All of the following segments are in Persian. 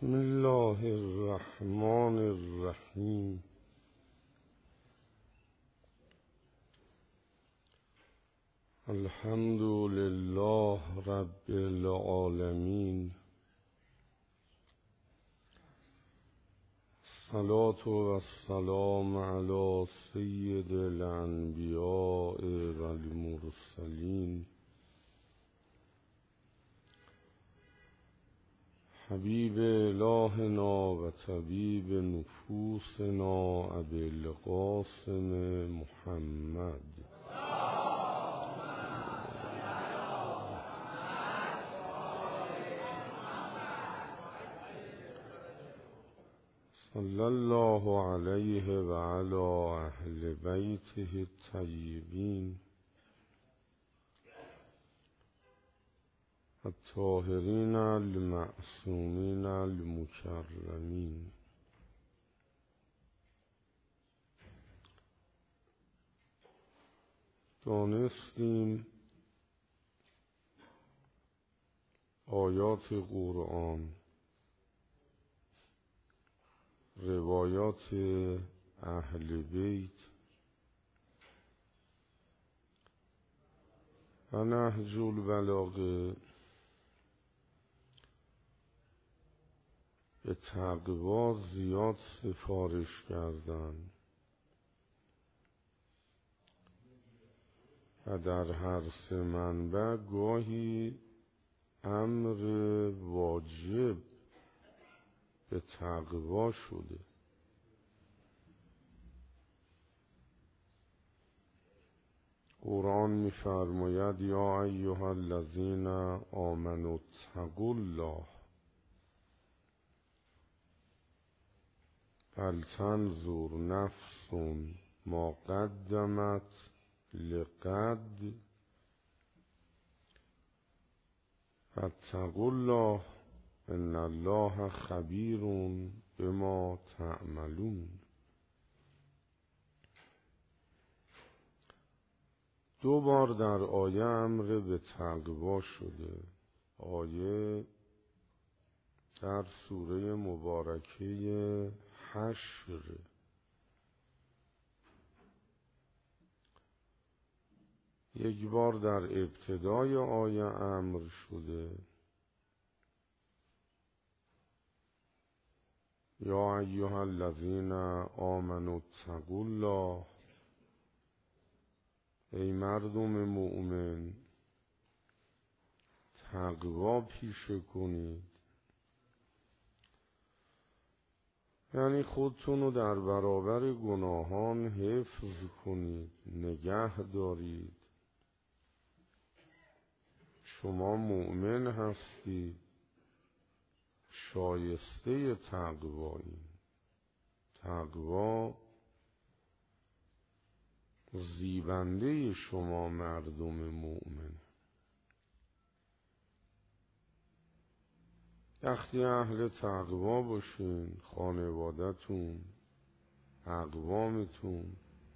بسم الله الرحمن الرحیم. الحمد لله رب العالمین. الصلاة والسلام علی سید الانبیاء والمرسلین حبیب الهنا و طبیب نفوسنا ابی القاسم محمد صلی الله علیه و علی اهل بیته الطیبین الطاهرین المعصومین المکرمین. دانستیم آیات قرآن، روایات اهل بیت و نهج البلاغه به تقوا زیاد سفارش کردند و در هر سه منبع گاهی امر واجب به تقوا شده. قرآن می‌فرماید یا ایها الذین آمنوا اتقوا الله فلتنظر نفس ما قدمت لغد فاتقوا الله ان الله خبیر بما تعملون. دو بار در آیه امر به تقوا شده. آیه در سوره مبارکه حشر، یک بار در ابتدای آیه امر شده یا ایها الذین آمنوا اتقوا الله، ای مردم مؤمن تقوا پیشه کنید، یعنی خودتون رو در برابر گناهان حفظ کنید، نگه دارید. شما مؤمن هستید، شایسته تقوایید. تقوا زیبنده شما مردم مؤمن. وقتی اهل تقوا باشین، خانوادتون، اقوامتون،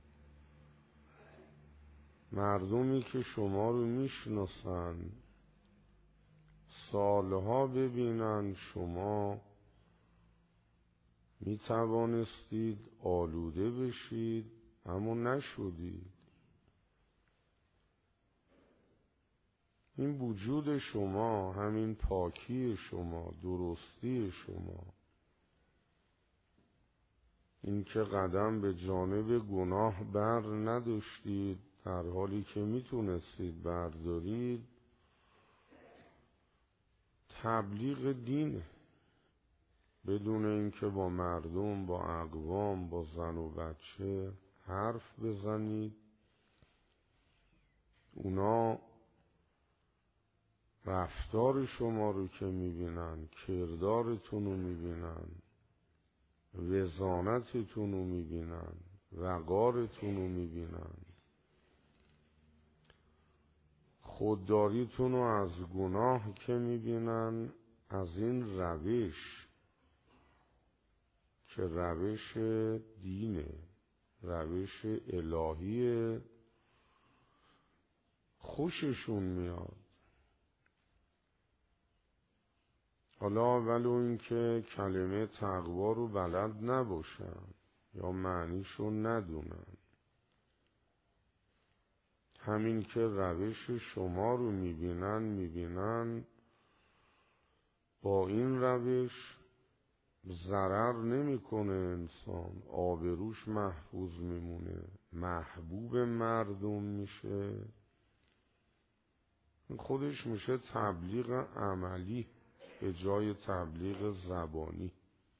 مردمی که شما رو میشناسن، سالها ببینن شما میتوانستید آلوده بشید اما نشدید. این وجود شما، همین پاکی شما، درستی شما، این که قدم به جانب گناه بر نداشتید در حالی که میتونستید بردارید، تبلیغ دینه. بدون اینکه با مردم، با اقوام، با زن و بچه حرف بزنید، اونا رفتار شما رو که میبینن، کردارتون رو میبینن، وزانتتون رو میبینن، وقارتون رو میبینن، خودداریتون رو از گناه که میبینن، از این روش که روش دینه، روش الهیه، خوششون میاد. حالا ولو این که کلمه تقوا رو بلد نباشن یا معنیشو ندونن، همین که روش شما رو میبینن با این روش ضرر نمیکنه انسان، آبروش محفوظ میمونه، محبوب مردم میشه. خودش میشه تبلیغ عملی به جای تبلیغ زبانی.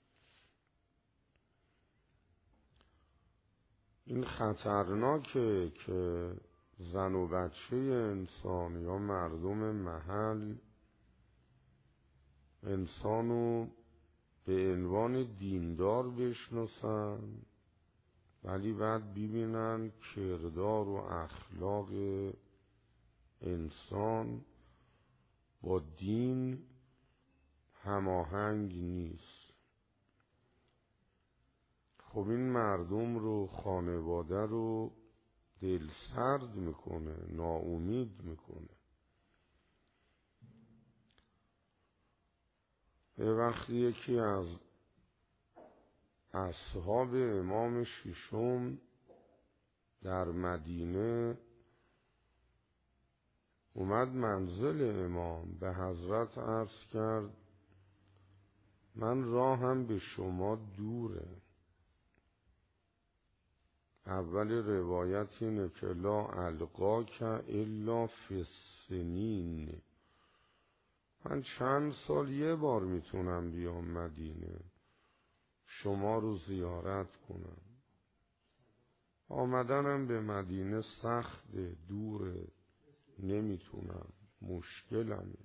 این خطرناکه که زن و بچه انسان یا مردم محل انسانو به عنوان دیندار بشناسن، ولی بعد ببینن کردار و اخلاق انسان با دین هماهنگ نیست. خب این مردم رو، خانواده رو دلسرد میکنه، ناامید میکنه. به وقتی یکی از اصحاب امام ششم در مدینه اومد منزل امام، به حضرت عرض کرد من راهم به شما دوره. اول روایت اینه که لا القاک الا فی السنین، من چند سال یه بار میتونم بیام مدینه شما رو زیارت کنم. آمدنم به مدینه سخت، دوره، نمیتونم، مشکلمه.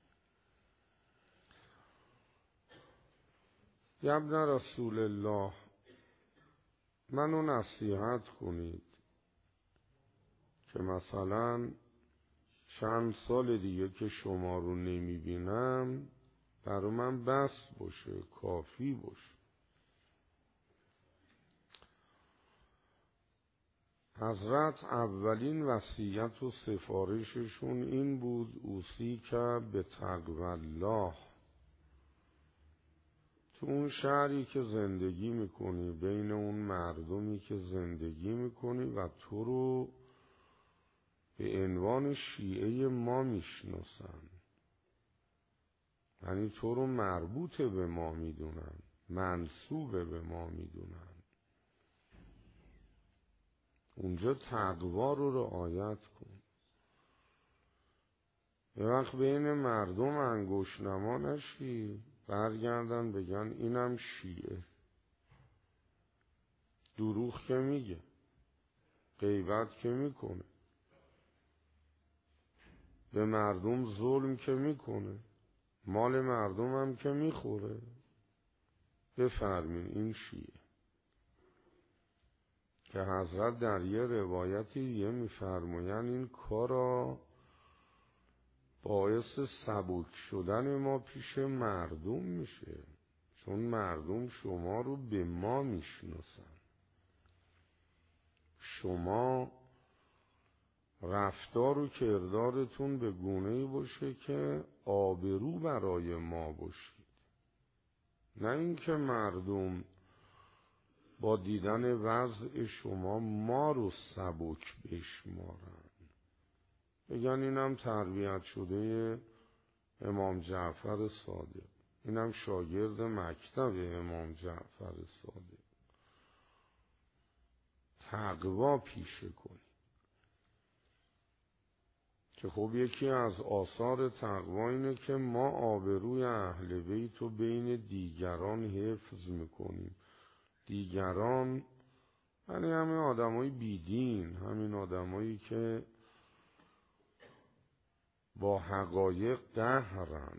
یا ابن رسول الله منو نصیحت کنید که مثلا چند سال دیگه که شما رو نمیبینم برای من بس باشه، کافی باشه. حضرت اولین وصیت و سفارششون این بود اوصی که به تقوی الله. تو اون شهری که زندگی میکنی، بین اون مردمی که زندگی میکنی و تو رو به عنوان شیعه ما میشناسن، یعنی تو رو مربوط به ما میدونن، منسوب به ما میدونن، اونجا تقوا رو رعایت کن. یه وقت بین مردم انگشت نما نشی، برگردن بگن اینم شیعه. دروغ که میگه، غیبت که میکنه، به مردم ظلم که میکنه، مال مردم هم که میخوره، بفرمین این شیعه. که حضرت در یه روایتی یه میفرماین این کارا باعث سبک شدن ما پیش مردم میشه، چون مردم شما رو به ما میشناسن. شما رفتار و کردارتون به گونه‌ای باشه که آبرو برای ما باشید، نه اینکه مردم با دیدن وضع شما ما رو سبک بشمارن، بگن اینم تربیت شده امام جعفر صادق، اینم شاگرد مکتب امام جعفر صادق. تقوا پیشه کنی که خب یکی از آثار تقوا اینه که ما آبروی اهل بیت رو بین دیگران حفظ میکنیم. دیگران یعنی همین آدمای بیدین، همین آدمایی که با حقایق قهرن،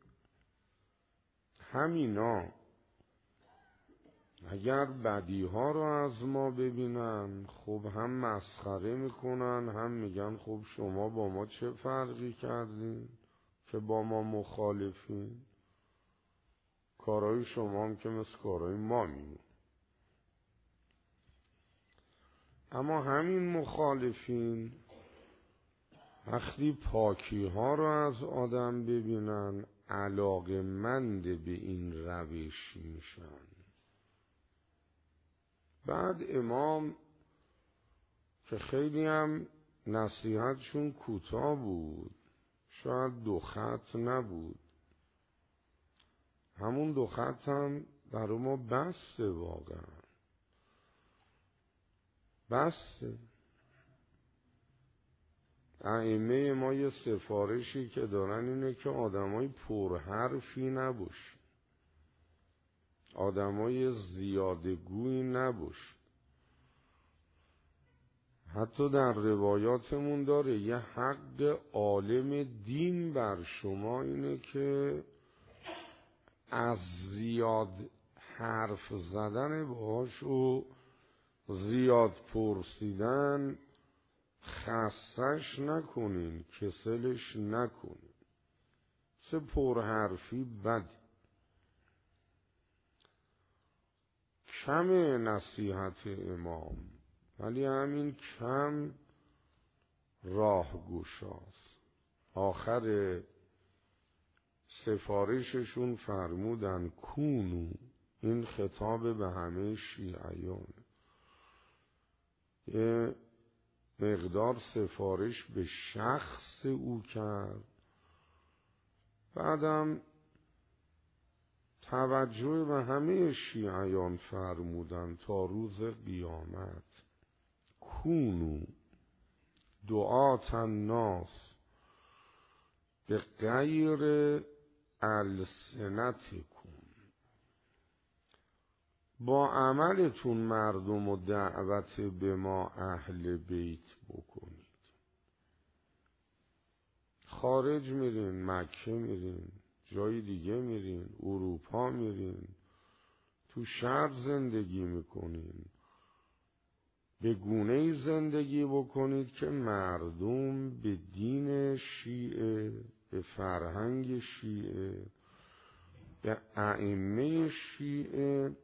همینا اگر بدیها رو از ما ببینن خب هم مسخره میکنن، هم میگن خب شما با ما چه فرقی کردین که با ما مخالفین، کارهای شما هم که مثل کارهای ما میمون. اما همین مخالفین وقتی پاکی ها رو از آدم ببینن، علاقمند به این روش میشن. بعد امام که خیلی هم نصیحتشون کوتاه بود، شاید 2 خط نبود، همون 2 خط هم برای ما بسته، واقعا بسته. ائمه ما یه سفارشی که دارن اینه که آدمای پرحرفی نباش، آدمای زیادگویی نباش. حتی در روایاتمون داره یه حق عالم دین بر شما اینه که از زیاد حرف زدن باهاش و زیاد پرسیدن خستش نکنین، کسلش نکنین. سه پرحرفی بد، کم نصیحت امام، ولی همین کم راهگشاست. آخر سفارششون فرمودن کونو، این خطاب به همه شیعیان، یه مقدار سفارش به شخص او کرد، بعدم توجه به همه شیعیان فرمودن تا روز قیامت. کونو دعات الناس به غیر السنتکم، با عملتون مردم و دعوت به ما اهل بیت بکنید. خارج میرین، مکه میرین، جای دیگه میرین، اروپا میرین، تو شهر زندگی میکنین، به گونه‌ای زندگی بکنید که مردم به دین شیعه، به فرهنگ شیعه، به ائمه شیعه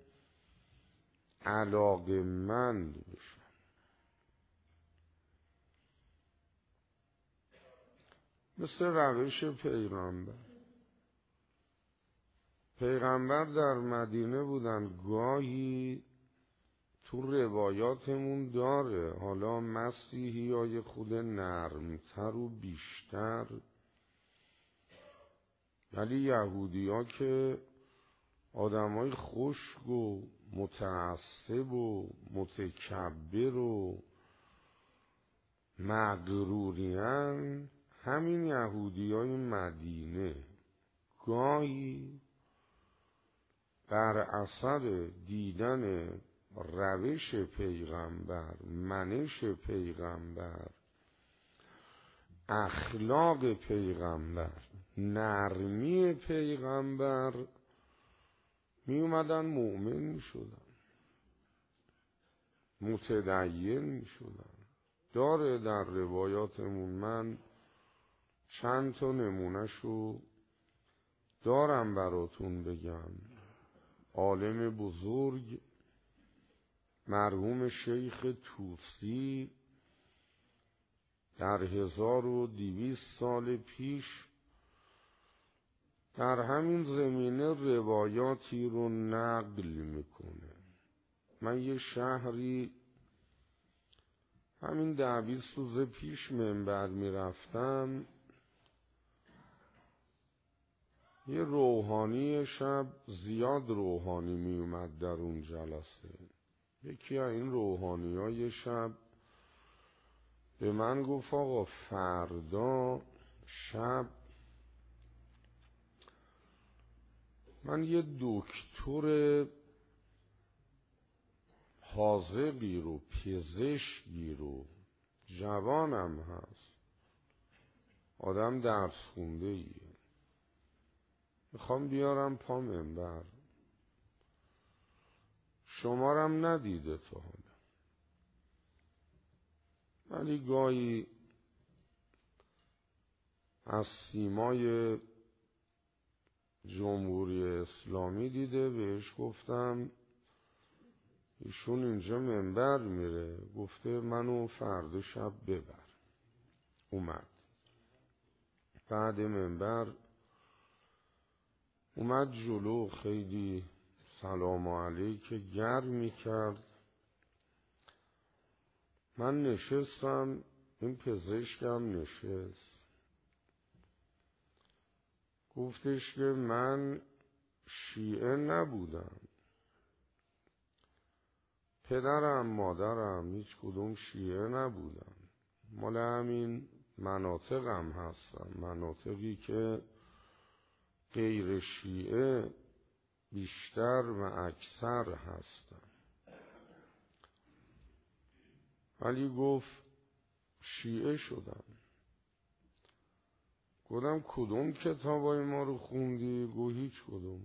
علاقه‌مند بشن. مثل روش پیغمبر در مدینه بودن، گاهی تو روایاتمون داره، حالا مسیحی های خود نرمتر و بیشتر، ولی یهودی ها که آدم های خشک و متعصب و متکبر و مغرورین، همین یهودی های مدینه گاهی بر اثر دیدن روش پیغمبر، منش پیغمبر، اخلاق پیغمبر، نرمی پیغمبر، می اومدن مؤمن می شدن، متدین می شدن. داره در روایاتمون، من چند تا نمونهشو دارم براتون بگم. عالم بزرگ مرحوم شیخ طوسی در 1200 سال پیش در همین زمینه روایاتی رو نقل میکنه. من یه شهری همین 20 روز پیش منبر میرفتم، یه روحانی شب، زیاد روحانی میومد در اون جلسه، یکی از این روحانی های شب به من گفت آقا فردا شب من یه دکتر حاذقی رو، پزشکی رو، جوانم هست، آدم درس خونده ایه، میخوام بیارم پا منبر، شمارم ندیده تا حالا، ولی گاهی از سیمای جمهوری اسلامی دیده. بهش گفتم ایشون اینجا منبر میره، گفته منو فردا شب ببر. اومد بعد منبر اومد جلو، خیلی سلام علیک گرمی کرد. من نشستم، این پزشکم نشست. گفتش که من شیعه نبودم، پدرم مادرم هیچ کدوم شیعه نبودن، مال همین مناطقم هستم، مناطقی که غیر شیعه بیشتر و اکثر هستن. ولی گفت شیعه شدم. گفتم کدوم کتابای ما رو خوندی؟ گو هیچ کدوم.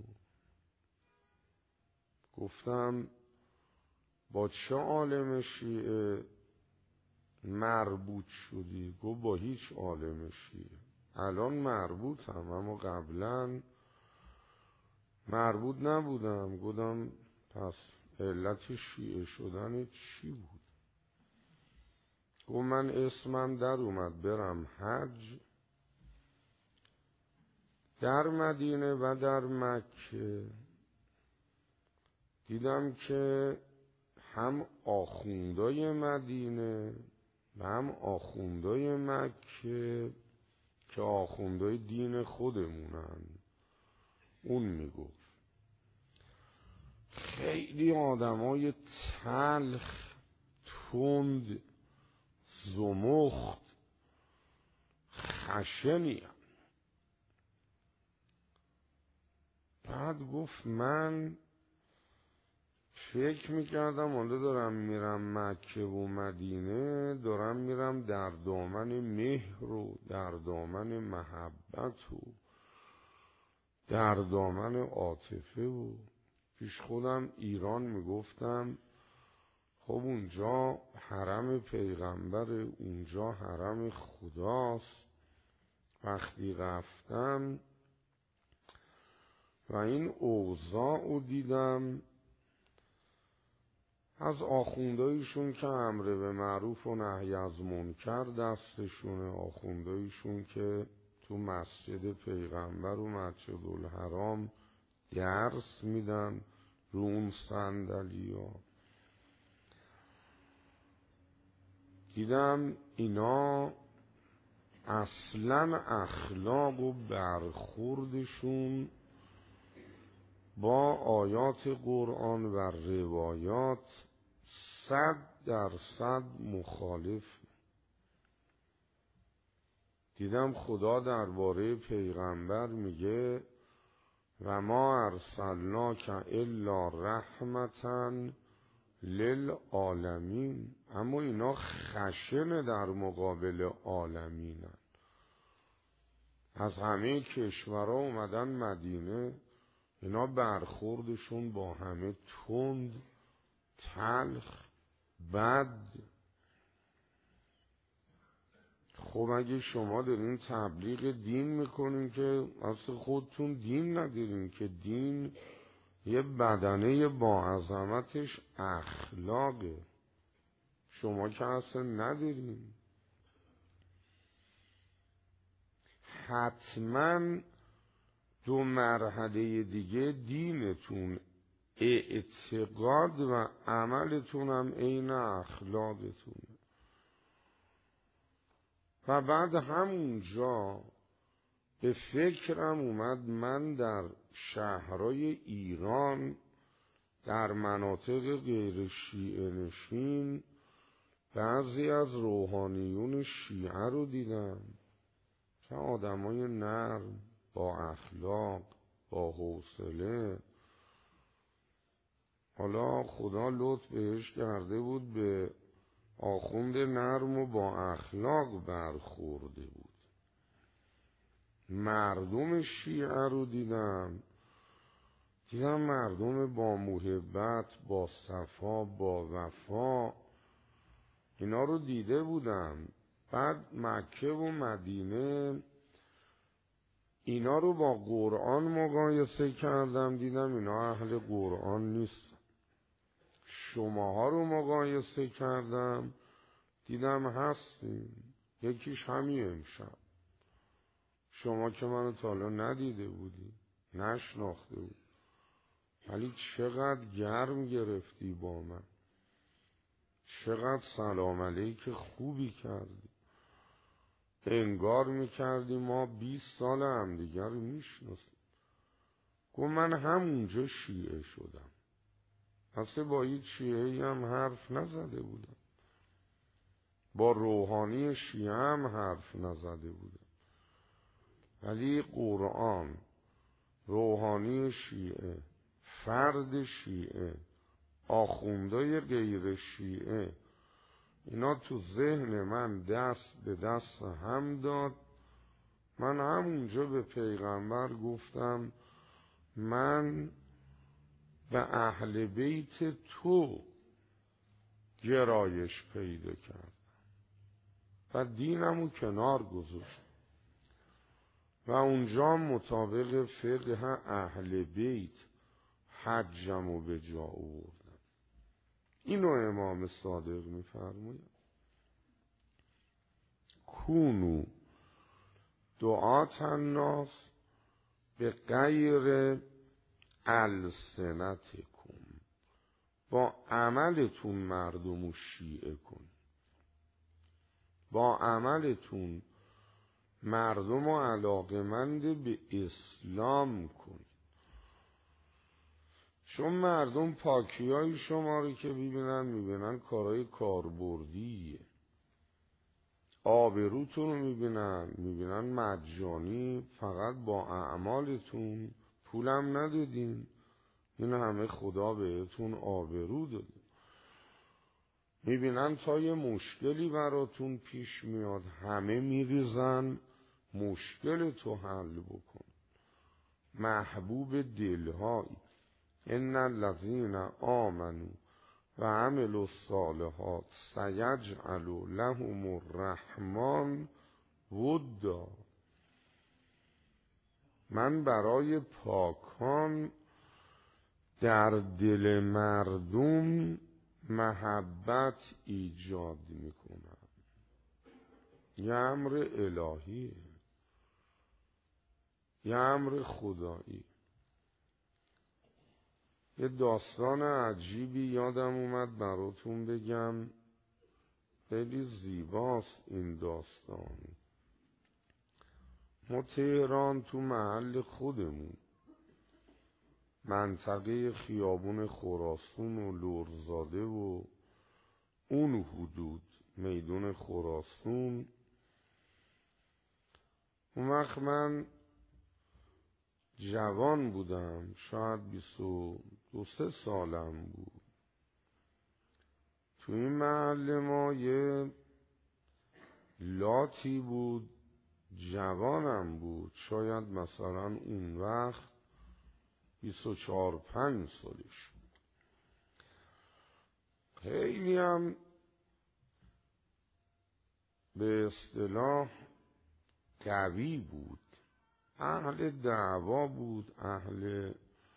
گفتم با چه عالم شیعه مربوط شدی؟ گو با هیچ عالم شیعه. الان مربوطم اما قبلا مربوط نبودم. گفتم پس علت شیعه شدن چی بود؟ گفت من اسمم در اومد برم حج در مدینه و در مکه، دیدم که هم آخوندای مدینه و هم آخوندای مکه که آخوندای دین خودمونن، اون میگفت خیلی آدمای تلخ، تند، زمخت، خشنی. بعد گفت من فکر میکردم حالا دارم میرم مکه و مدینه، دارم میرم در دامن مهر و در دامن محبت و در دامن عاطفه و پیش خودم ایران میگفتم خب اونجا حرم پیغمبر، اونجا حرم خداست. وقتی رفتم و این اوضاع رو دیدم، از آخوندایشون که امر به معروف و نهی از منکر دستشونه، آخوندایشون که تو مسجد پیغمبر و مسجد الحرام درس میدن رو اون صندلیا، دیدم اینا اصلا اخلاق و برخوردشون با آیات قرآن و روایات 100% مخالف. دیدم خدا درباره پیغمبر میگه و ما ارسلناک الا رحمتا للعالمین، اما اینا خشن در مقابل عالمینن. از همه کشورها اومدن مدینه، اینا برخوردشون با همه تند، تلخ، بد. خب اگه شما دارین تبلیغ دین میکنین که اصلا خودتون دین ندارین، که دین یه بدنه با عظمتش اخلاقه، شما که اصلا ندارین. حتما 2 مرحله دیگه دینتون، اعتقاد و عملتون هم عین اخلاقتونه. و بعد همونجا به فکرم اومد من در شهرهای ایران در مناطق غیر شیعه نشین بعضی از روحانیون شیعه رو دیدم، چه آدمای نرم، با اخلاق، با حوصله. حالا خدا لطف بهش کرده بود به آخوند نرم و با اخلاق برخورده بود. مردم شیعه رو دیدم مردم با محبت، با صفا، با وفا، اینا رو دیده بودم. بعد مکه و مدینه اینا رو با قرآن مقایسه کردم، دیدم اینا اهل قرآن نیست. شماها رو مقایسه کردم، دیدم هستین. یکیش همین امشب، شما که منو تا حالا ندیده بودی، نشناخته بود. ولی چقدر گرم گرفتی با من، چقدر سلام علیک خوبی کردی، انگار میکردی ما 20 سال همدیگر رو میشناسیم. گفت من همونجا شیعه شدم، اصلا با هیچ شیعه‌ای هم حرف نزده بودم، با روحانی شیعه هم حرف نزده بودم، ولی قرآن، روحانی شیعه، فرد شیعه، آخوندای غیر شیعه، اینا تو ذهن من دست به دست هم داد. من همونجا به پیغمبر گفتم من به اهل بیت تو گرایش پیدا کردم و دینمو کنار گذاشتم و اونجا مطابق فقه اهل بیت حجمو به جا آوردم. اینو امام صادق میفرماید کونو دعات الناس به غیر السنتکم، با عملتون مردمو شیعه کن، با عملتون مردمو علاقمند به اسلام کن. چون مردم پاکیای شما رو که میبینن کارهای کاربردیه، آبروتون رو میبینن مجانی، فقط با اعمالتون، پولم ندادین، این همه خدا بهتون آبرو داده. میبینن تا یه مشکلی براتون پیش میاد همه میریزن مشکل تو حل بکن. محبوب دلهایی، ان الذین آمنوا و عملوا الصالحات سیجعل لهم الرحمن ودا. من برای پاکان در دل مردم محبت ایجاد میکنم. یه امر الهیه، یه امر خدایی. یه داستان عجیبی یادم اومد براتون بگم، خیلی زیباست این داستان. ما تهران تو محل خودمون، منطقه خیابون خراسان و لرزاده و اون حدود میدون خراسان، اون وقت من جوان بودم، شاید 22-23 سالم بود. تو این محل ما یه لاتی بود، جوانم بود، شاید مثلا اون وقت 24-25 سالش بود. خیلی هم به اصطلاح قوی بود، اهل دعوا بود، اهل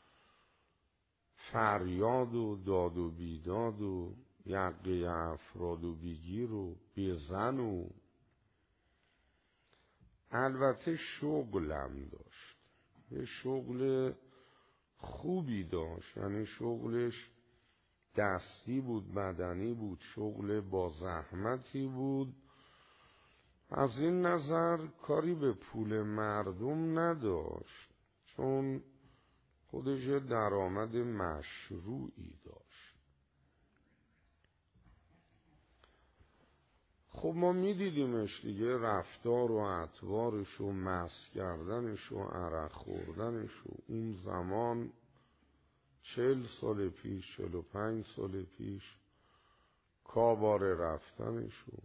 فریاد و داد و بیداد و یقه افراد و بگیر و بزن و البته شغلم داشت، یه شغل خوبی داشت، یعنی شغلش دستی بود، بدنی بود، شغل با زحمتی بود. از این نظر کاری به پول مردم نداشت، چون خودش درآمد مشروعی داشت. خب ما میدیدیمش دیگه، رفتار و اطوارش و مست کردنش و عرق خوردنش و اون زمان 40 سال پیش، 45 سال پیش، کاباره رفتنش و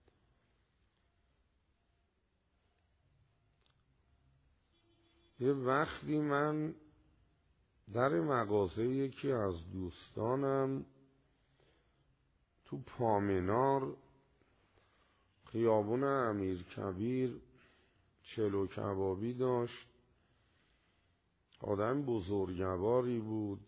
یه وقتی من در مغازه یکی از دوستانم تو پامنار خیابون امیرکبیر چلو کبابی داشت، آدم بزرگواری بود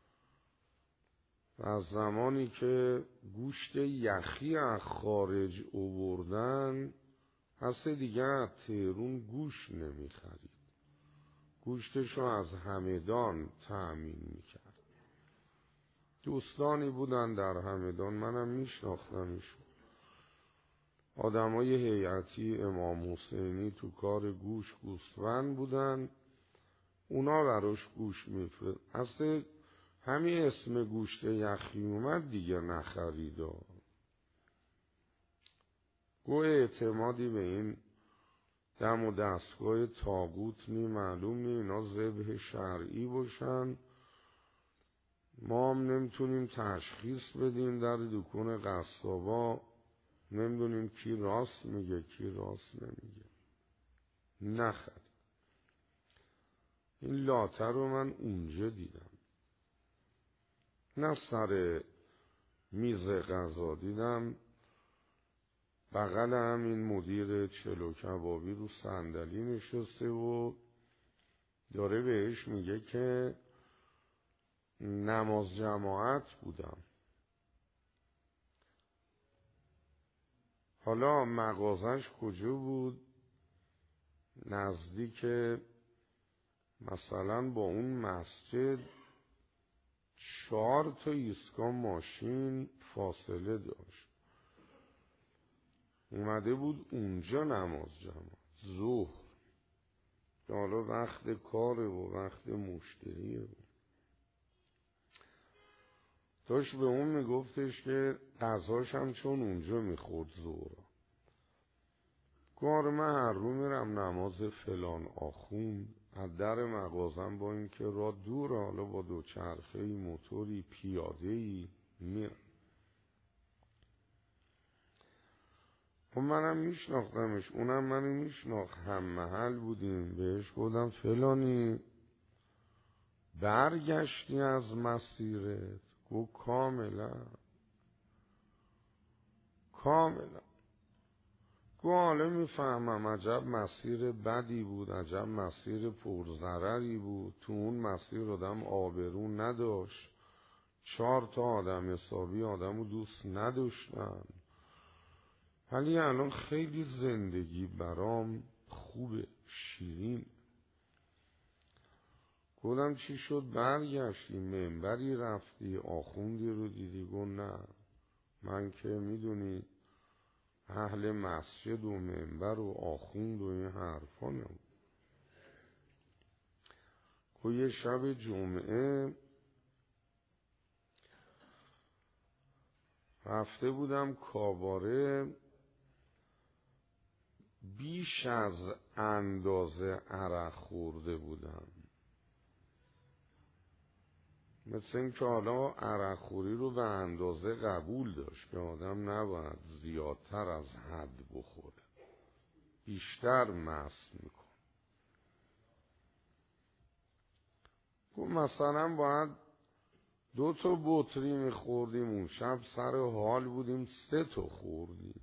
و از زمانی که گوشت یخی از خارج آوردن هسته دیگه از تهرون گوشت نمیخرید، گوشتشو از همدان تأمین میکرد. دوستانی بودن در همدان، منم میشناختمشون، آدمای هیئتی امام حسینی تو کار گوسفند بودن، اونا براش گوش میفرد. اصلا همین اسم گوشت یخی اومد دیگه نخریدا. گو اعتمادی به این دم و دستگاه طاغوت نی، معلوم نی اینا ذبح شرعی باشن، ما هم نمیتونیم تشخیص بدیم در دکون قصابا، نمیدونیم کی راست میگه کی راست نمیگه. نخر. این لاته رو من اونجا دیدم، نه سر میز غذا دیدم، بغل همین مدیر چلو کبابی رو صندلی نشسته و داره بهش میگه که نماز جماعت بودم. حالا مغازش کجا بود؟ نزدیک مثلا با اون مسجد 4 تا ایستگاه ماشین فاصله داشت. اومده بود اونجا نماز جماعت ظهر، حالا وقت کاره و وقت مشتریه بود. داشت به اون میگفتش که غذاش هم چون اونجا میخورد ظهر، گار من هر رو میرم نماز فلان آخوند، از در مغازم با این که راه دور، حالا با دوچرخه‌ای موتوری پیاده‌ای میرم. خب منم میشناختمش، اونم منو میشناخت، هم محل بودیم. بهش گفتم فلانی برگشتی از مسیرت؟ گو کاملا. گو حالا میفهمم، عجب مسیر بدی بود، عجب مسیر پرضرری بود، تو اون مسیر آدم آبرو نداشت، 4 تا آدم حسابی آدمو دوست نداشتن، ولی الان خیلی زندگی برام خوبه، شیرین. گفتم چی شد برگشتی؟ منبری رفتی؟ آخوندی رو دیدی؟ گفت نه، من که میدونی اهل مسجد و منبر و آخوند و این حرفا نبود. گفت یه شب جمعه رفته بودم کاباره، بیش از اندازه عرق خورده بودم، مثل این که حالا عرق خوری رو به اندازه قبول داشت که آدم نباید زیادتر از حد بخوره، بیشتر مست میکن. گفت مثلا باید 2 تا بطری میخوردیم، اون شب سر حال بودیم 3 تا خوردیم.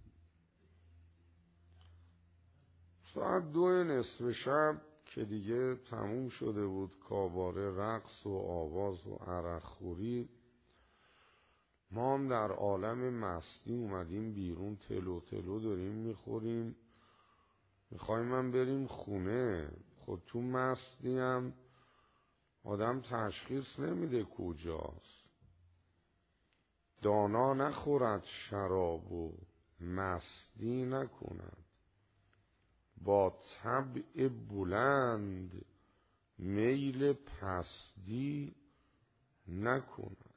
ساعت 2 نصف شب که دیگه تموم شده بود کاباره، رقص و آواز و عرق خوری، ما هم در عالم مستی اومدیم بیرون، تلو تلو داریم میخوریم، میخوایم هم بریم خونه. خود تو مستی هم آدم تشخیص نمیده کجاست. دانا نخورد شراب و مستی نکند، با طبع بلند میل پستی نکند.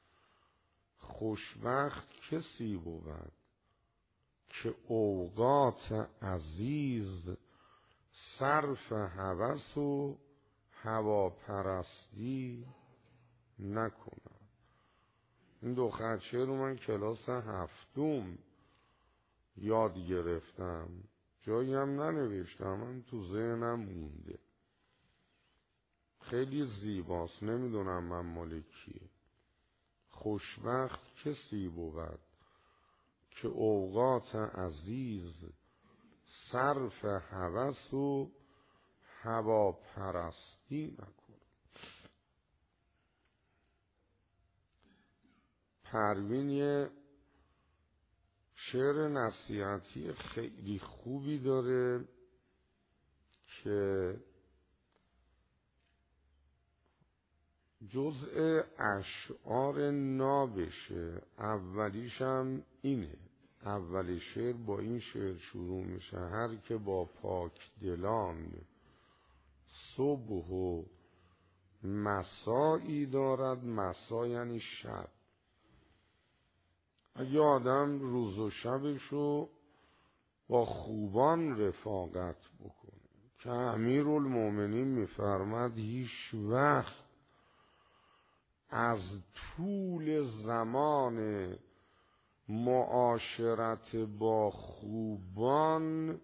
خوشبخت کسی بود که اوقات عزیز صرف هوس و هواپرستی نکند. این 2 خطشه رو من کلاس 7 یاد گرفتم، جایی هم ننوشتم، من تو ذهنم مونده. خیلی زیباست، نمیدونم من مال کیه. خوشبخت کسی بود که اوقات عزیز صرف هوس و هواپرستی نکنه. پروین یه شعر نصیحتی خیلی خوبی داره که جزء اشعار نابشه. اولیشم اینه، اول شعر با این شعر شروع میشه: هر که با پاک دلان صبح و مسایی دارد. مسا یعنی شب. اگه آدم روز و شبشو با خوبان رفاقت بکنه، که امیرالمومنین میفرماد هیچ وقت از طول زمان معاشرت با خوبان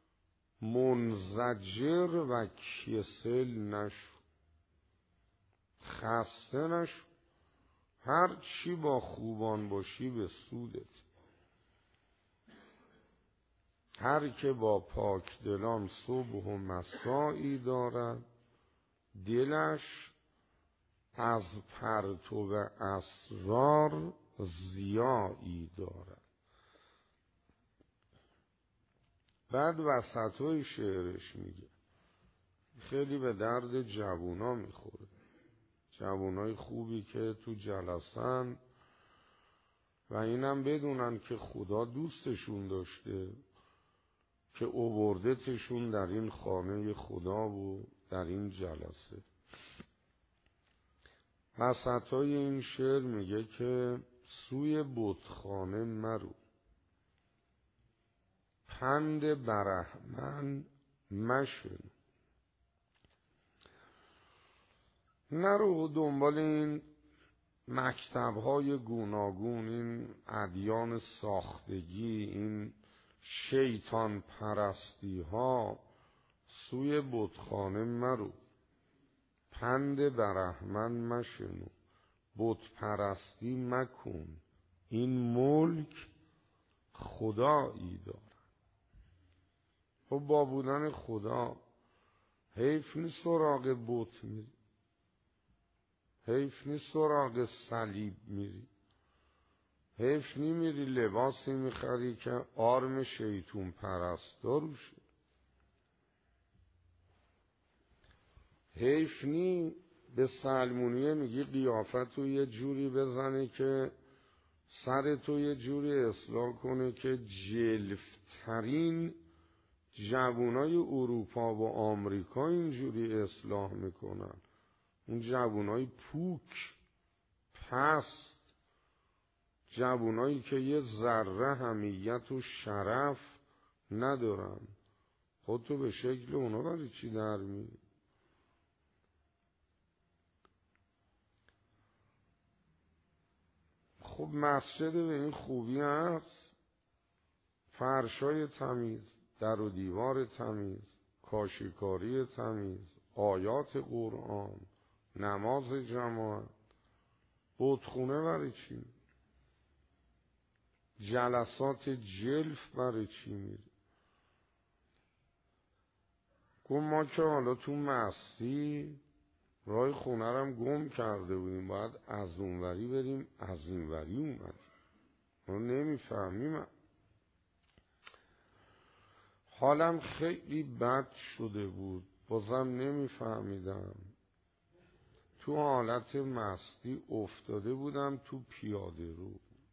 منزجر و کسل نشو، خسته نشو. هر چی با خوبان باشی به سودت. هر که با پاک دلان صبح و مسایی دارد، دلش از پرتو اسرار ضیایی دارد. بعد وسطای شعرش میگه، خیلی به درد جوونا میخوره، جوونای خوبی که تو جلسن و اینم بدونن که خدا دوستشون داشته که اووردتشون در این خانه خدا و در این جلسه. وسطای این شعر میگه که سوی بتخانه مرو، پند برهمن مشنو. نرو دنبال این مکتب‌های گوناگون، این ادیان ساختگی، این شیطان پرستی ها. سوی بتخانه مرو، پند برهمن مشنو. بت پرستی مکن، این ملک خدایی دارد. خب با بودن خدا حیف نیست سراغ بت میری، حیف نیست سراغ صلیب میری، حیف نمیری لباسی میخری که آرم شیطون پرستا روشه، حیف نی به سلمونیه میگی قیافتو یه جوری بزنه که سرتو یه جوری اصلاح کنه که جلفترین جوانای اروپا و آمریکا اینجوری اصلاح میکنن. اون جوانای پوک پست، جوانایی که یه ذره حمیت و شرف ندارن. خودتو به شکل اونا برای چی در میری؟ خب مسجد به این خوبی هست، فرشای تمیز، در و دیوار تمیز، کاشیکاری تمیز، آیات قرآن، نماز جماعت. بتخونه برای چی؟ جلسات جلف برای چی میری؟ گفت ما که حالا تو مستی راه خونه رم گم کرده بودیم، باید از اونوری بریم، از اینوری اومدیم. ما نمیفهمیم. حالم خیلی بد شده بود، بازم نمیفهمیدم. تو حالت مستی افتاده بودم تو پیاده رو.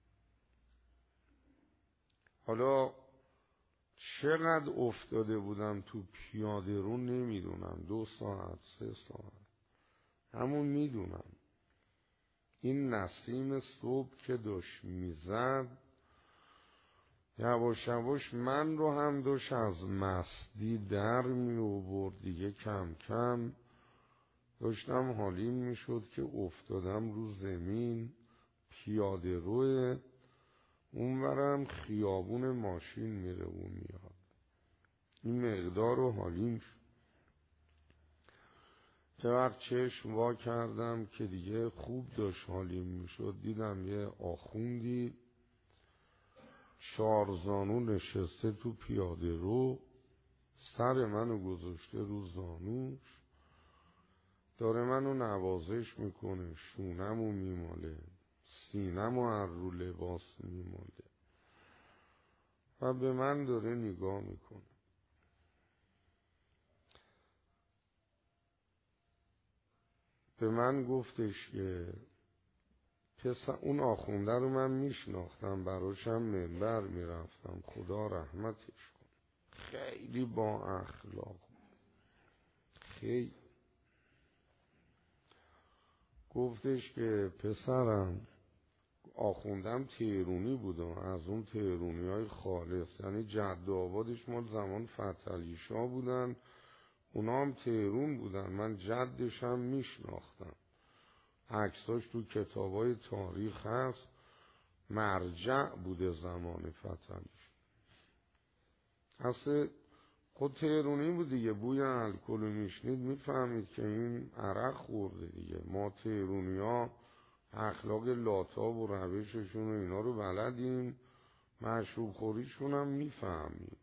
حالا چقدر افتاده بودم تو پیاده رو نمیدونم، 2 ساعت 3 ساعت، همون میدونم این نسیم صبح که داشت میزد یواش یواش من رو هم داشت از مستی در می آورد دیگه. کم کم داشتم حالیم میشد که افتادم رو زمین. پیاده روی اونورم خیابون ماشین میره و میاد. این مقدار رو حالیم شد که وقت چشم وا کردم که دیگه خوب داشت حالیم میشد، دیدم یه آخوندی 4 زانو نشسته تو پیاده رو، سر منو گذاشته رو زانوش، داره منو نوازش میکنه، شونمو میماله، سینمو از رو لباس میماله و به من داره نگاه میکنه. به من گفتش که پسر، اون آخونده رو من میشناختم، براشم منبر میرفتم، خدا رحمتش کن، خیلی با اخلاق، خیلی. گفتش که پسرم، آخوندم تهرونی بودم، از اون تهرونی های خالص، یعنی جد آبادش مال زمان فتحعلی شاه بودن، اونا هم تهرون بودن، من جدشم میشناختم، عکساش تو کتابای تاریخ هست، مرجع بوده زمان فتحعلی شاه. اصلا خود تهرونی بود دیگه، بوی الکل میشنید میفهمید که این عرق خورده دیگه. ما تهرونی ها اخلاق لاتاب و روششون و اینا رو بلدیم، مشروب خوریشون هم میفهمیم.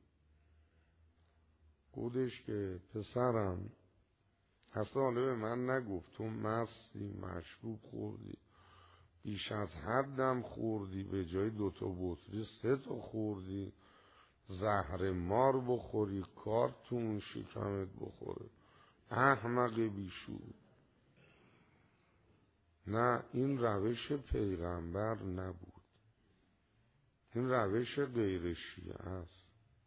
گفتش که پسرم، اصلا حالا به من نگفت تو مستی، مشروب خوردی، بیش از حدم خوردی، به جای 2 بطری 3 خوردی، زهر مار بخوری، کارت تو اون شکمت بخوره، احمق بیشور. نه، این روش پیغمبر نبود، این روش غیر شیعه است.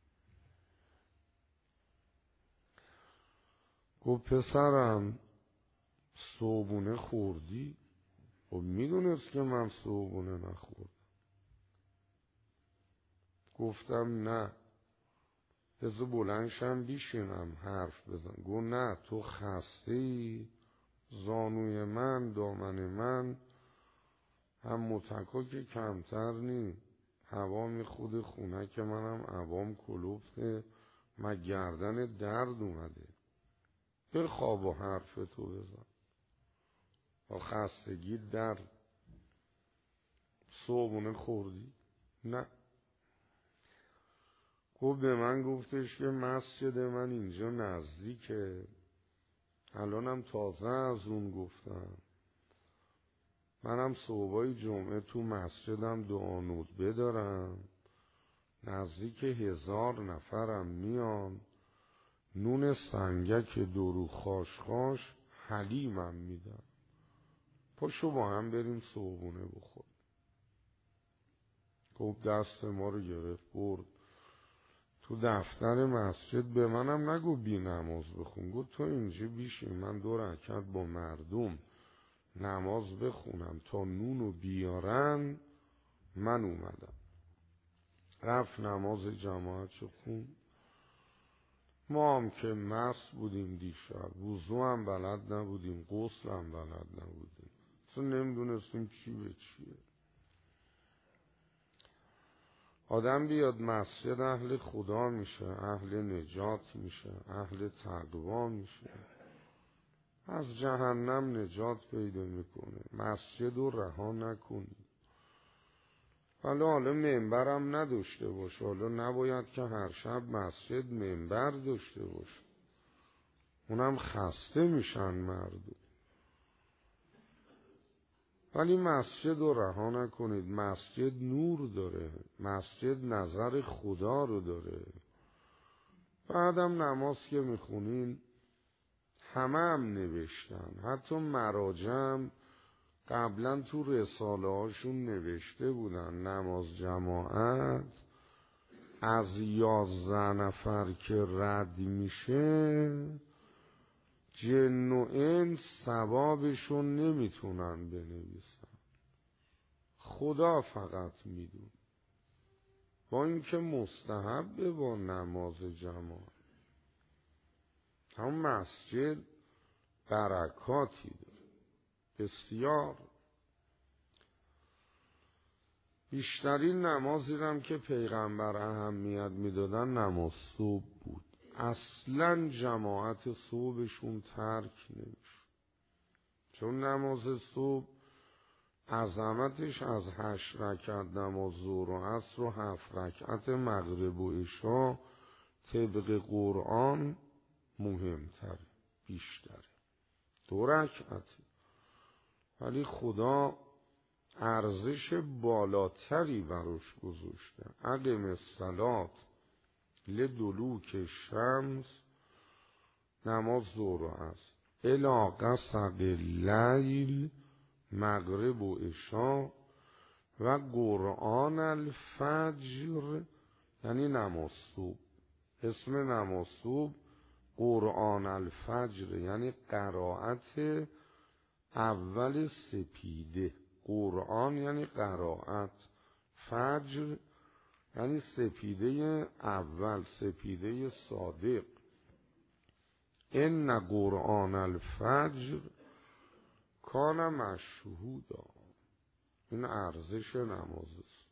گفت پسرم صبحونه خوردی؟ خب میدونست که من صبحونه نخوردم. گفتم نه، بذار بلندشم بیشینم حرف بزن. گفت نه، تو خسته ای، زانوی من، دامن من هم متکا که کمتر نی، هوا میخوده، خونه که منم عوام کلوفته، من گردن درد اومده، بخواب و حرف تو بزن، با خستگی در صبحونه خوردی؟ نه. گفت به من گفتش که مسجد من اینجا نزدیکه، الانم تازه از اون گفتم، منم صبحای جمعه تو مسجدم دعا ندبه دارم، نزدیک 1000 نفرم میان، نون سنگک درو خاش حلیمم میدن، پاشو با هم بریم صبحونه بخور. گفت دست ما رو گرفت برد تو دفتر مسجد. به منم نگو بی نماز بخون، گفت تو اینجا بیشین، من 2 رکعت با مردم نماز بخونم تا نونو بیارن. من اومدم، رفت نماز جماعت شو خون. ما هم که مست بودیم دیشب، وضو هم بلد نبودیم، غسل هم بلد نبودیم، اصلا نمیدونستیم چی به چیه. آدم بیاد مسجد اهل خدا میشه، اهل نجات میشه، اهل تقوا میشه، از جهنم نجات پیدا میکنه. مسجد رو رها نکنی. حالا منبرم نداشته باش، حالا نباید که هر شب مسجد منبر داشته باش، اونم خسته میشن مردم. ولی مسجد رو رها نکنید، مسجد نور داره، مسجد نظر خدا رو داره. بعدم نماز که میخونین همه هم نوشتن، حتی مراجم قبلا تو رساله هاشون نوشته بودن نماز جماعت از 11 نفر که رد میشه، جن و انس ثوابشون نمیتونن بنویسن، خدا فقط میدون. با اینکه مستحبه با نماز جماعت، هم مسجد برکاتی داره بسیار. بیشترین نمازی هم که پیغمبر اهمیت میدادن نماز صبح بود، اصلا جماعت صبحشون ترک نمیشه، چون نماز صبح عظمتش از 8 رکعت نماز ظهر و عصر و 7 رکعت مغرب و عشا طبق قرآن مهمتر، بیشتره، 2 رکعت. ولی خدا ارزش بالاتری براش گذاشته. اقم الصلاة لدلوک شمس، نماز ظهر و عصر، الی غسق اللیل، مغرب و عشا، و قرآن الفجر یعنی نماز صبح. اسم نماز صبح قرآن الفجر یعنی قرائت اول سپیده. قرآن یعنی قرائت، فجر یعنی سپیده اول، سپیده صادق. ان قرآن الفجر کان مشهودا. این ارزش نماز است.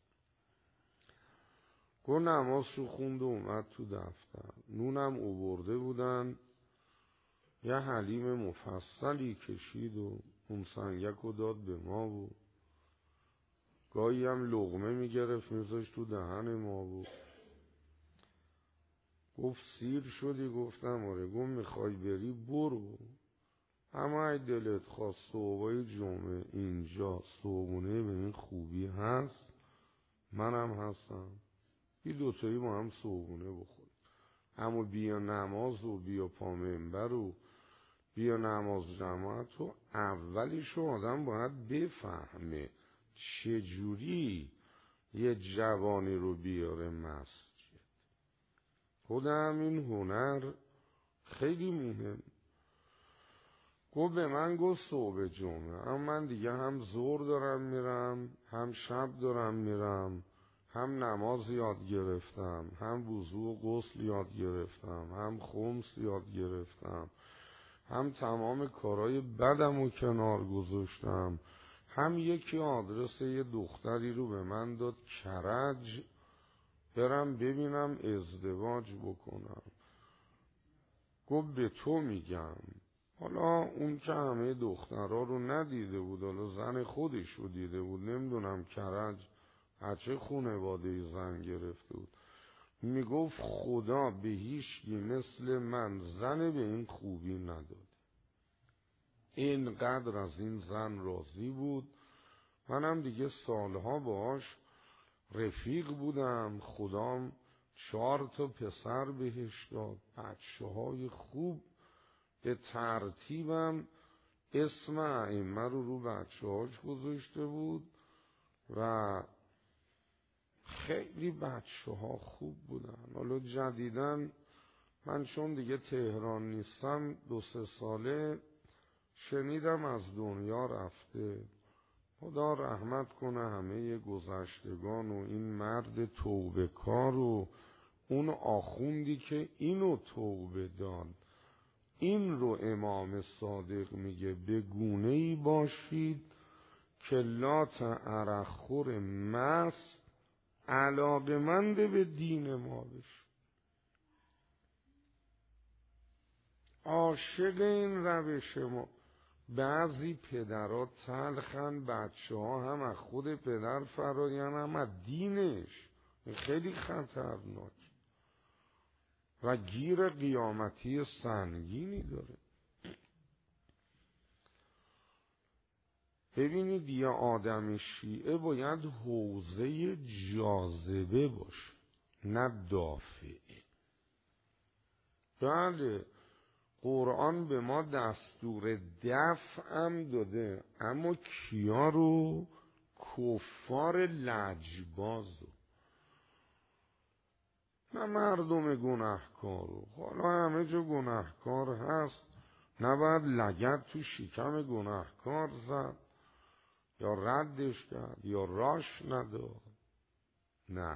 گو نماز رو خوند و اومد تو دفتر. نونم اوورده بودن، یه حلیم مفصلی کشید و اون سنگک رو داد به ما و گاهی هم لقمه میگرفت میذاشت تو دهن ما و گفت سیر شدی؟ گفتم آره. گفت میخوای بری برو، اما ای دلت خواست صبحای جمعه اینجا صبحونه به این خوبی هست، منم هستم، بی دوتایی با هم صبحونه بخور. اما بیا نماز و بیا پا منبر و بیا نماز جماعت و اولیشو آدم باید بفهمه چجوری یه جوانی رو بیاره مسجد. خود همین هنر خیلی مهم. گفت به من گفت صبح جمعه، اما من دیگه هم ظهر دارم میرم، هم شب دارم میرم، هم نماز یاد گرفتم، هم وضو و غسل یاد گرفتم، هم خمس یاد گرفتم، هم تمام کارهای بدم رو کنار گذاشتم، هم یکی آدرس یه دختری رو به من داد کرج برم ببینم ازدواج بکنم. گفت به تو میگم. حالا اون که همه دخترها رو ندیده بود، حالا زن خودش رو دیده بود، نمیدونم کرج بچه خونواده زن گرفته بود. میگفت خدا به هیچکی مثل من زن به این خوبی نداد. اینقدر از این زن راضی بود. منم دیگه سالها باهاش رفیق بودم. خدام 4 پسر بهش داد، بچه‌های خوب. به ترتیبم اسم ائمه رو بچه‌هاش گذاشته بود و خیلی بچه‌ها خوب بودن. حالا جدیدن من چون دیگه تهران نیستم 2-3 ساله شنیدم از دنیا رفته. خدا رحمت کنه همه گذشتگان و این مرد توبه کار و اون آخوندی که اینو توبه داد. این رو امام صادق میگه به گونه‌ای باشید که لا تأخر مست علاقمند به دین ما بشه. عاشق این روش ما. بعضی پدرها تلخن، بچه ها هم از خود پدر فراین، هم از دینش. خیلی خطرناک و گیر قیامتی سنگینی داره. ببینید یه آدم شیعه باید حوزه جاذبه باشه نه دافعه. بله قرآن به ما دستور دفع هم داده، اما کیا رو؟ کفار لجبازو، نه مردم گناهکارو. حالا همه جا گناهکار هست، نباید لگد تو شکم گناهکار زد یا ردش کرد یا راش نداد. نه،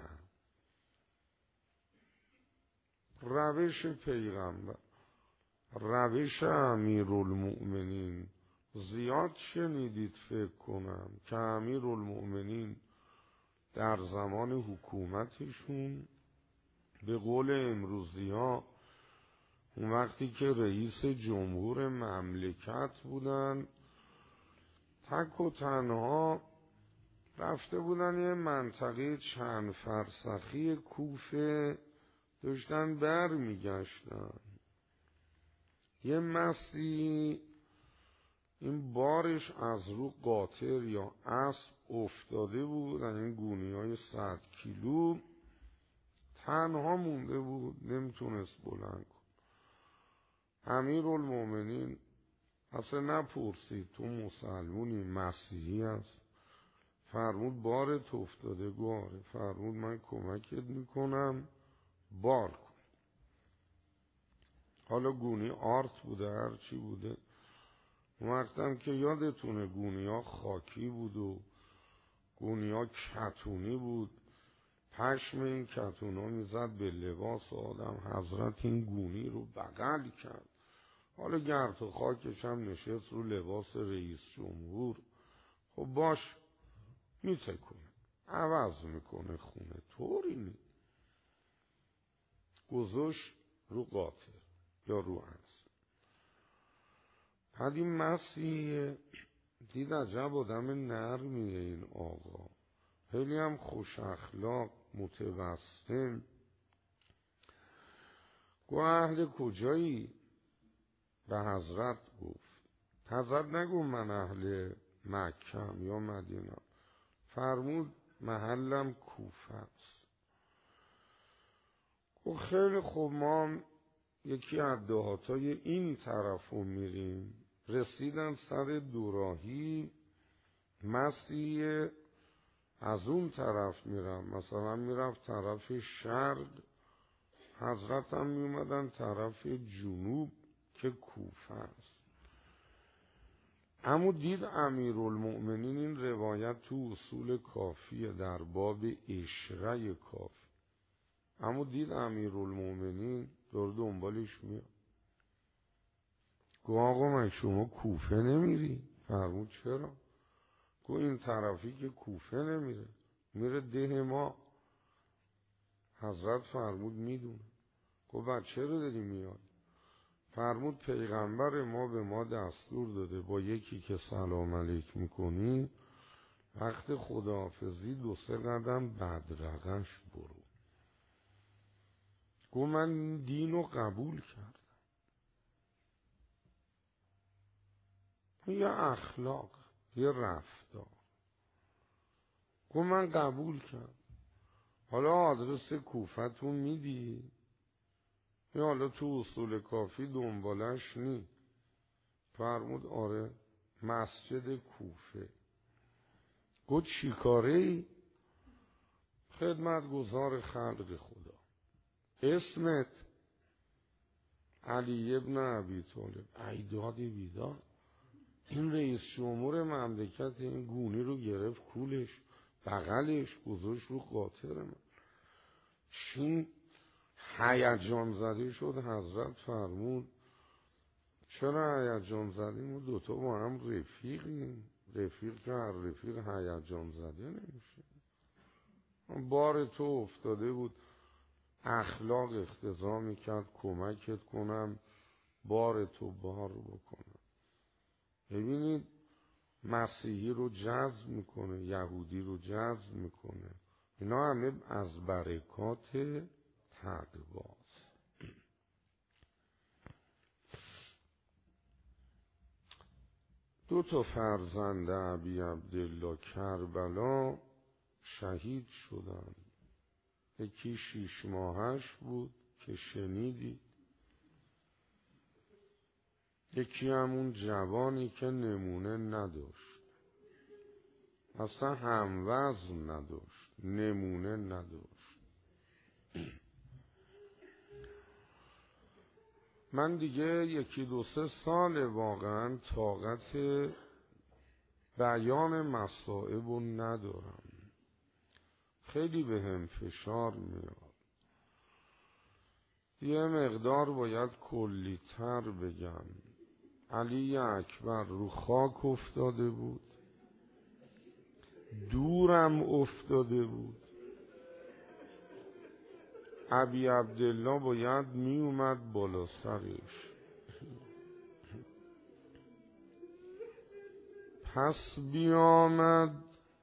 روش پیغمبر، روش امیرالمؤمنین. زیاد شنیدید فکر کنم که امیرالمؤمنین در زمان حکومتشون به قول امروزی ها اون وقتی که رئیس جمهور مملکت بودن تک و تنها رفته بودن یه منطقه چند فرسخی کوفه داشتن بر میگشتن. یه مسی این بارش از رو قاطر یا اسب افتاده بود، این گونی‌های 100 کیلو، تنها مونده بود، نمیتونست بلند کن. امیرالمؤمنین اصلا نپرسید تو مسلمونی مسیحی هست؟ فرمود بارت افتاده؟ گفت آره. فرمود من کمکت میکنم بار کن. حالا گونی آرت بوده هر چی بوده. وقتم که یادتونه گونی ها خاکی بود و گونی ها کتونی بود، پشم این کتون ها میزد به لباس آدم. حضرت این گونی رو بغل کرد، حالا گرد و خاکش هم نشست رو لباس رئیس جمهور. خب باش میتکنه، عوض میکنه خونه، طوری نی گذاشت رو قاطر یا رو انس. بعد این مسیح دید عجب آدم نرمیه این آقا، خیلی هم خوش اخلاق، متوسم. گفت اهل کجایی؟ به حضرت گفت. حضرت نگو من اهل مکم یا مدینه. فرمود محلم کوفه است. گفت خیلی خوب، ما یکی از دهاتای این طرفو میریم. رسیدن سر دوراهی، مسیح از اون طرف میرم، مثلا میرفت طرف شرق، حضرت هم میومدن طرف جنوب که کوفه است. اما دید امیرالمؤمنین، این روایت تو اصول کافیه در باب اشره کافی، اما دید امیرالمؤمنین دور دنبالش میاد. گفت آقا من شما کوفه نمیری؟ فرمود چرا؟ گفت این طرفی که کوفه نمیره، میره ده ما. حضرت فرمود میدونه. گفت بعد چرا داری میاد؟ فرمود پیغمبر ما به ما دستور داده با یکی که سلام علیک میکنی وقت خداحافظی 2-3 قدم بدرقش برو. گفت من دین رو قبول کردم. یه اخلاق، یه رفتار. گفت من قبول کردم. حالا آدرس کوفتون میدی؟ یا حالا تو اصول کافی دنبالش نی؟ فرمود آره، مسجد کوفه. گفت چی کاره ای؟ خدمتگزار خلق خدا. اسمت؟ علی ابن ابی طالب. ایداد بیداد، این رئیس جمهور مملکت این گونی رو گرفت کولش بغلش گذاشت رو قاطر من. چین هیجان زده شد. حضرت فرمود چرا هیجان زدیم؟ ما دوتا با هم رفیقیم. رفیق که هر رفیق هیجان زده نمیشه. بار تو افتاده بود، اخلاق اقتضا میکرد کمکت کنم، بار تو بار بکنم. ببینید مسیحی رو جذب میکنه، یهودی رو جذب میکنه. اینا همه از برکات تقواست. دو فرزند ابی عبدالله کربلا شهید شدن. یکی 6 ماهش بود که شنیدی، یکی همون جوانی که نمونه نداشت، اصلا هموزن نداشت، نمونه نداشت. من دیگه 1-2-3 سال واقعا طاقت بیان مصائب رو ندارم، خیلی به هم فشار میاد. یه مقدار باید کلی تر بگم. علی اکبر رو خاک افتاده بود، دورم افتاده بود. ابی عبدالله باید می اومد بالا سرش. پس بیامد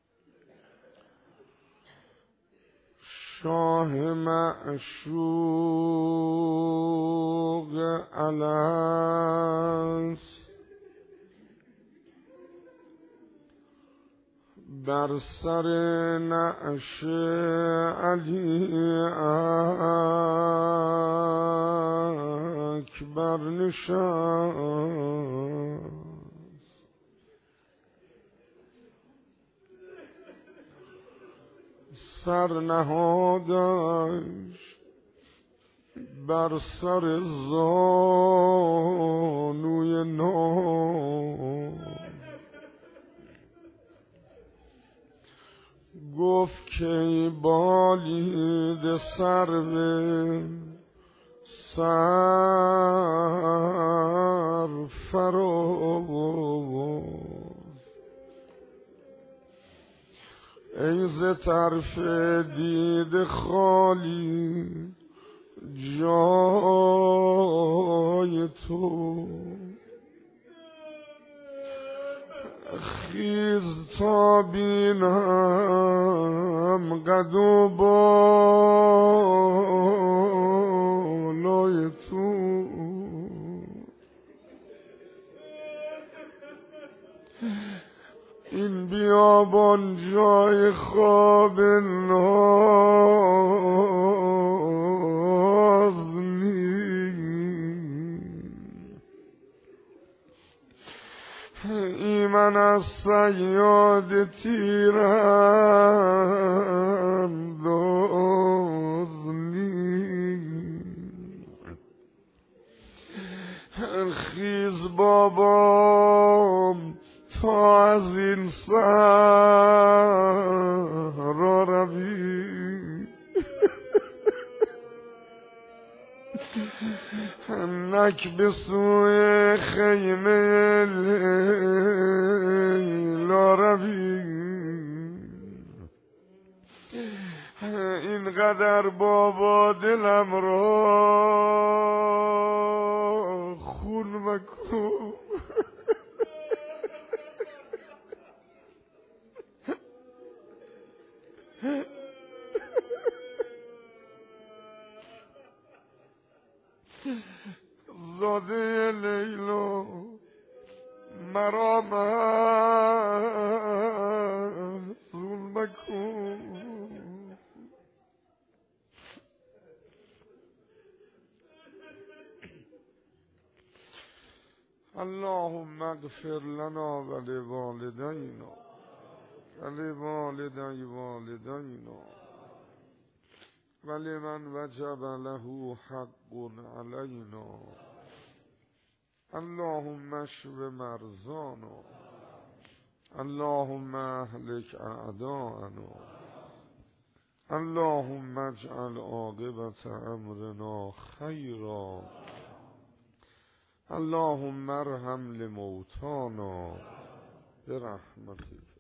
شاه معشوق الست بر سر نعش علی اکبر نشست سر نهادش بر سر زانوی نام گفت که ای بالید سرو سر فراز ای ز طرف دید خالی جای تو خیز تا بینم قد و بالای تو این بیابان جای خواب ناز من از صیاد تیرانداز خیز بابام تا از این صحرا روی نک به سوی خیمه لیلا روی اینقدر بابا دلم را خون مکن زاده لیلا مرا محزون مکن اللهم اغفر لنا ولوالدینا ولوالدی والدینا ولمن وجب له حق علینا اللهم اشف مرضانا اللهم اهلك اعداءنا اللهم اجعل عاقبت امرنا خیرا اللهم ارحم لموتانا برحمتك